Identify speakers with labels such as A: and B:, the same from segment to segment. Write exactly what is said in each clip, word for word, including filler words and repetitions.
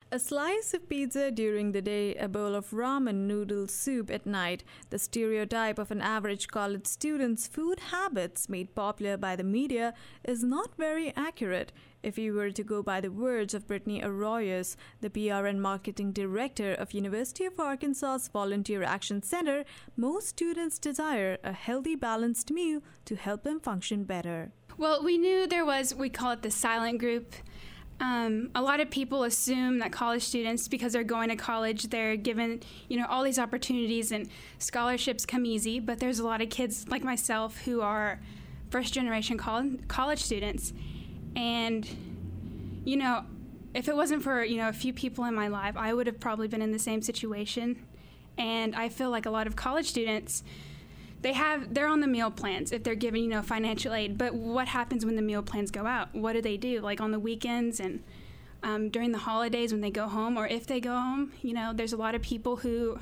A: A slice of pizza during the day, a bowl of ramen noodle soup at night. The stereotype of an average college student's food habits made popular by the media is not very accurate. If you were to go by the words of Brittany Arroyos, the P R and marketing director of University of Arkansas's Volunteer Action Center, most students desire a healthy, balanced meal to help them function better.
B: Well, we knew there was, we call it the silent group. Um, a lot of people assume that college students, because they're going to college, they're given, you know, all these opportunities and scholarships come easy. But there's a lot of kids like myself who are first-generation col- college students. And, you know, if it wasn't for, you know, a few people in my life, I would have probably been in the same situation. And I feel like a lot of college students, they have, they're on the meal plans if they're given, you know, financial aid. But what happens when the meal plans go out? What do they do? Like on the weekends and um, during the holidays when they go home, or if they go home, you know, there's a lot of people who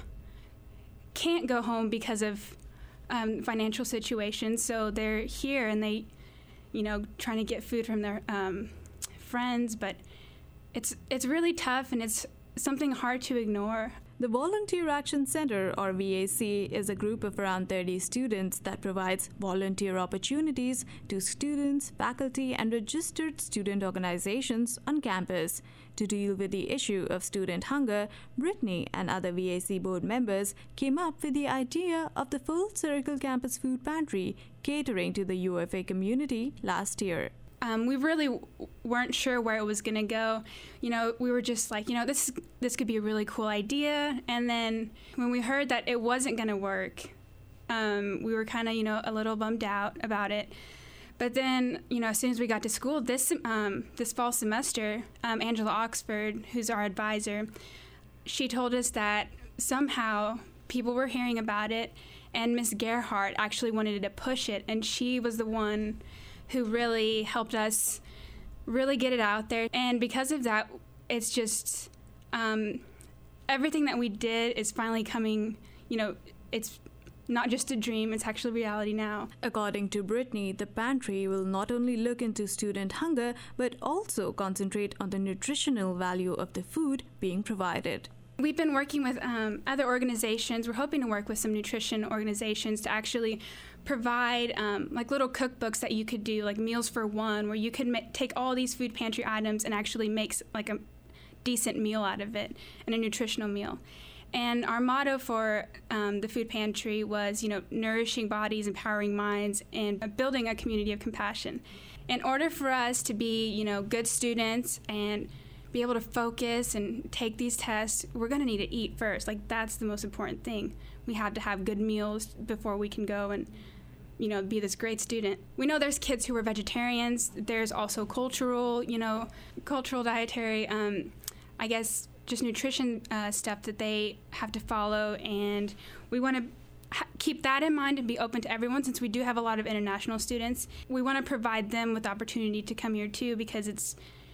B: can't go home because of um, financial situations. So they're here and they, you know, trying to get food from their um, friends. But it's it's really tough and it's something hard to ignore.
A: The Volunteer Action Center, or V A C, is a group of around thirty students that provides volunteer opportunities to students, faculty, and registered student organizations on campus. To deal with the issue of student hunger, Brittany and other V A C board members came up with the idea of the Full Circle Campus Food Pantry, catering to the U F A community last year.
B: Um, we really w- weren't sure where it was going to go. You know, we were just like, you know, this this could be a really cool idea. And then when we heard that it wasn't going to work, um, we were kind of, you know, a little bummed out about it. But then, you know, as soon as we got to school this um, this fall semester, um, Angela Oxford, who's our advisor, she told us that somehow people were hearing about it, and Miss Gerhardt actually wanted to push it, and she was the one who really helped us really get it out there. And because of that, it's just um, everything that we did is finally coming, you know, it's not just a dream, it's actually reality now.
A: According to Brittany, the pantry will not only look into student hunger, but also concentrate on the nutritional value of the food being provided.
B: We've been working with um, other organizations. We're hoping to work with some nutrition organizations to actually provide um, like little cookbooks that you could do, like Meals for One, where you could ma- take all these food pantry items and actually make like a decent meal out of it and a nutritional meal. And our motto for um, the food pantry was, you know, nourishing bodies, empowering minds, and building a community of compassion. In order for us to be, you know, good students and be able to focus and take these tests, we're going to need to eat first. Like, that's the most important thing. We have to have good meals before we can go and, you know, be this great student. We know there's kids who are vegetarians. There's also cultural, you know, cultural dietary, um, I guess, just nutrition uh, stuff that they have to follow. And we want to ha- keep that in mind and be open to everyone, since we do have a lot of international students. We want to provide them with the opportunity to come here, too, because it's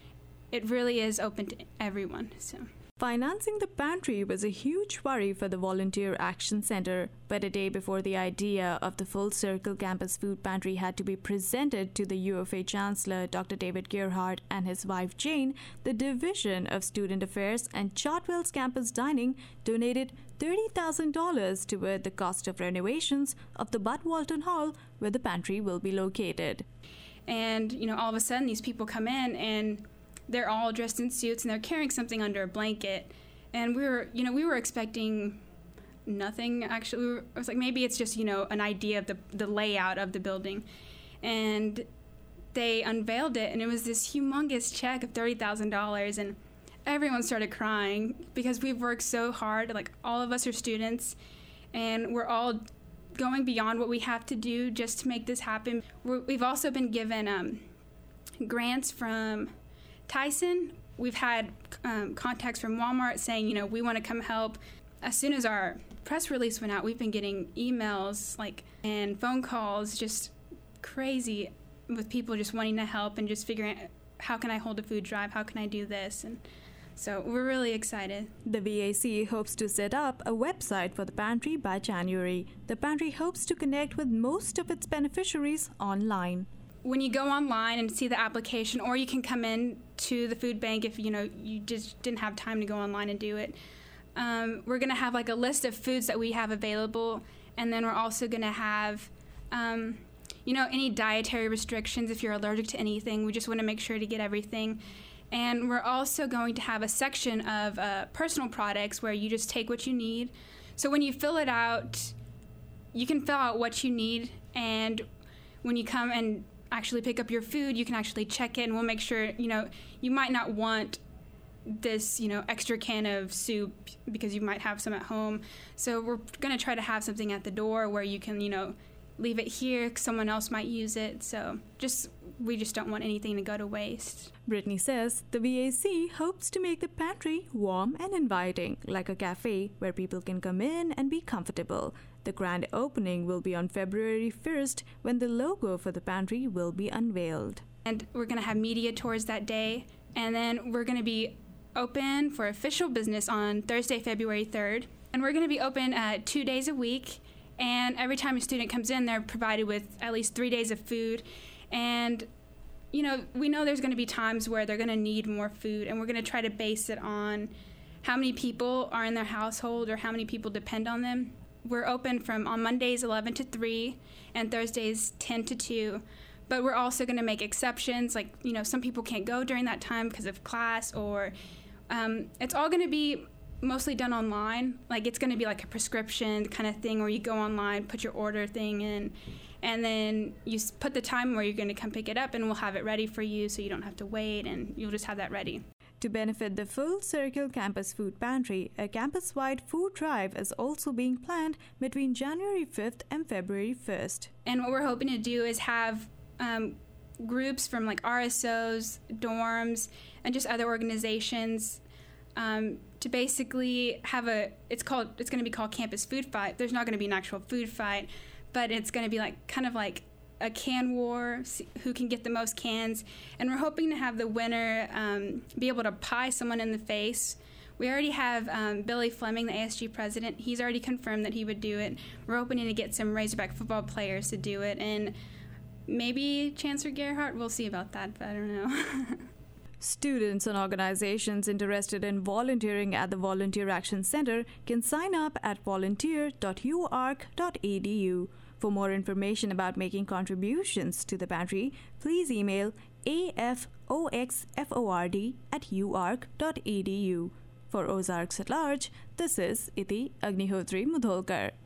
B: It really is open to everyone. So,
A: financing the pantry was a huge worry for the Volunteer Action Center, but a day before the idea of the Full Circle Campus Food Pantry had to be presented to the U of A Chancellor, Doctor David Gerhardt, and his wife Jane, the Division of Student Affairs and Chartwell's Campus Dining donated thirty thousand dollars toward the cost of renovations of the Bud Walton Hall, where the pantry will be located.
B: And, you know, all of a sudden these people come in and they're all dressed in suits and they're carrying something under a blanket. And we were, you know, we were expecting nothing, actually. We were, I was like, maybe it's just, you know, an idea of the, the layout of the building. And they unveiled it, and it was this humongous check of thirty thousand dollars. And everyone started crying because we've worked so hard. Like, all of us are students, and we're all going beyond what we have to do just to make this happen. We're, we've also been given um, grants from Tyson. We've had um, contacts from Walmart saying, you know, we want to come help. As soon as our press release went out, we've been getting emails like and phone calls, just crazy, with people just wanting to help and just figuring out, how can I hold a food drive? How can I do this? And so we're really excited.
A: The V A C hopes to set up a website for the pantry by January. The pantry hopes to connect with most of its beneficiaries online.
B: When you go online and see the application, or you can come in to the food bank if you know you just didn't have time to go online and do it. Um, we're going to have like a list of foods that we have available, and then we're also going to have um, you know any dietary restrictions if you're allergic to anything. We just want to make sure to get everything. And we're also going to have a section of uh, personal products where you just take what you need. So when you fill it out, you can fill out what you need, and when you come and actually pick up your food, you can actually check it, and we'll make sure, you know, you might not want this, you know, extra can of soup because you might have some at home. So we're going to try to have something at the door where you can, you know, leave it here, someone else might use it. So just we just don't want anything to go to waste.
A: Brittany says the V A C hopes to make the pantry warm and inviting, like a cafe where people can come in and be comfortable. The grand opening will be on February first, when the logo for the pantry will be unveiled.
B: And we're going to have media tours that day, and then we're going to be open for official business on Thursday, February third. And we're going to be open uh, two days a week, and every time a student comes in, they're provided with at least three days of food. And, you know, we know there's going to be times where they're going to need more food, and we're going to try to base it on how many people are in their household or how many people depend on them. We're open from on Mondays eleven to three and Thursdays ten to two, but we're also going to make exceptions. Like, you know, some people can't go during that time because of class, or um, it's all going to be mostly done online. Like, it's going to be like a prescription kind of thing where you go online, put your order thing in, and then you put the time where you're going to come pick it up, and we'll have it ready for you so you don't have to wait, and you'll just have that ready.
A: To benefit the Full Circle Campus Food Pantry, a campus-wide food drive is also being planned between January fifth and February first.
B: And what we're hoping to do is have um, groups from like R S Os, dorms, and just other organizations um, to basically have a, it's called, it's going to be called Campus Food Fight. There's not going to be an actual food fight, but it's going to be like kind of like a can war, who can get the most cans, and we're hoping to have the winner um, be able to pie someone in the face. We already have um, Billy Fleming, the A S G president. He's already confirmed that he would do it. We're hoping to get some Razorback football players to do it, and maybe Chancellor Gerhardt. We'll see about that, but I don't know.
A: Students and organizations interested in volunteering at the Volunteer Action Center can sign up at volunteer dot u arc dot e d u. For more information about making contributions to the pantry, please email a f o x f o r d at u arc dot e d u. For Ozarks at Large, this is Iti Agnihotri Mudholkar.